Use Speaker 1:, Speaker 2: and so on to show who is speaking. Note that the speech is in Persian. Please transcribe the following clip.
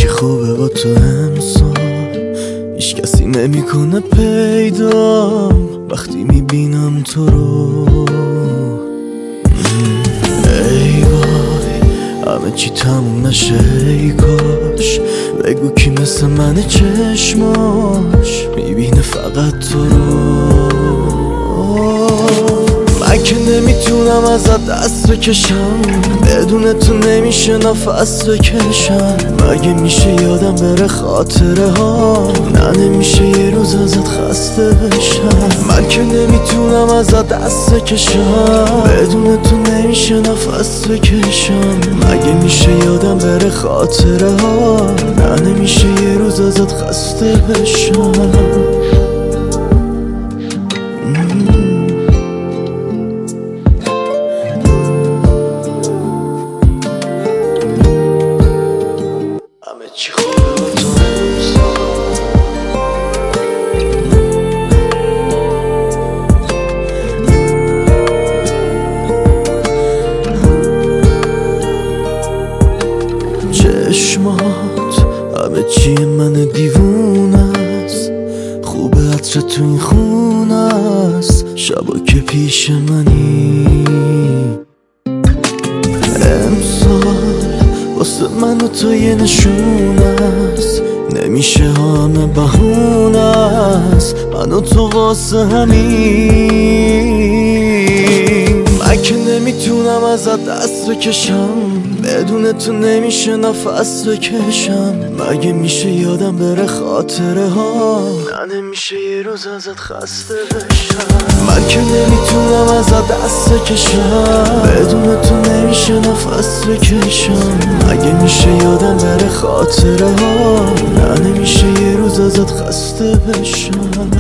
Speaker 1: خوبه با تو امسال، هیچ کسی نمیکنه پیدام وقتی میبینم تو رو. ای وای همه چی تموم نشه، ای کاش بگو کی مثل من چشماش میبینه فقط تو رو. من که نمیتونم ازت دست بکشم، بدون تو نمیشه نفس بکشم. مگه میشه یادم بره خاطره ها، نه نمیشه یه روز ازت خسته بشم. من که نمیتونم ازت دست بکشم، بدون تو نمیشه نفس بکشم. مگه میشه یادم بره خاطره ها، نه نمیشه یه روز ازت خسته بشم. همه چی خوبه با تو امسال، چشمات همه چی من دیوونه است. خوبه عطر تو این خونه است، شبا که پیش منی. امسال واسه من و تو یه نشونه است، نمیشه همه بهونه است. من و تو واسه همین. من که نمیتونم ازت دست بکشم، بدون تو نمیشه نفس بکشم. مگه میشه یادم بره خاطره ها، نه نمیشه یه روز ازت خسته بشم. من که نمیتونم ازت دست بکشم، بدون تو نمیشه نفس بکشم. مگه میشه یادم بره خاطره ها، نه نمیشه یه روز ازت خسته بشم.